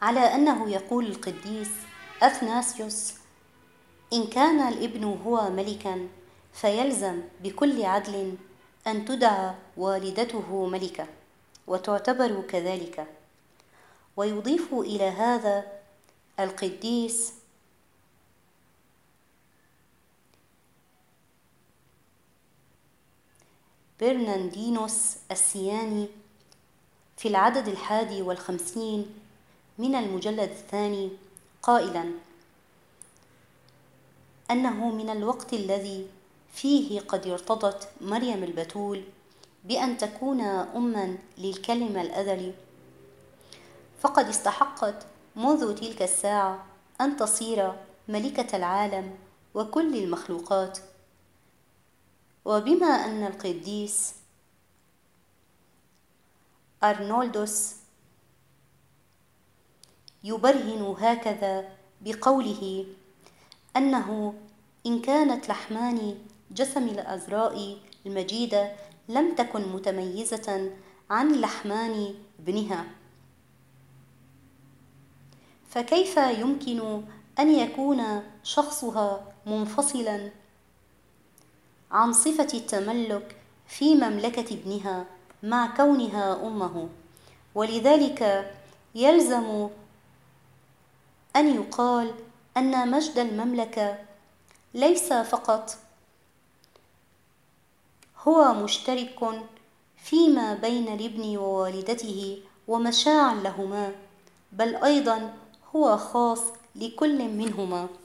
على أنه يقول القديس أثناسيوس: إن كان الابن هو ملكا فيلزم بكل عدل أن تدعى والدته ملكة وتعتبر كذلك. ويضيف إلى هذا القديس برناردينوس السياني في العدد 51 من المجلد 2 قائلا أنه من الوقت الذي فيه قد ارتضت مريم البتول بأن تكون أمًا للكلمة الأزلي، فقد استحقت منذ تلك الساعة أن تصير ملكة العالم وكل المخلوقات. وبما أن القديس أرنولدوس يبرهن هكذا بقوله أنه إن كانت لحمان جسم العذراء المجيدة لم تكن متميزة عن لحمان ابنها، فكيف يمكن أن يكون شخصها منفصلا عن صفة التملك في مملكة ابنها مع كونها أمه؟ ولذلك يلزم أن يقال أن مجد المملكة ليس فقط هو مشترك فيما بين الابن ووالدته ومشاع لهما، بل أيضا هو خاص لكل منهما.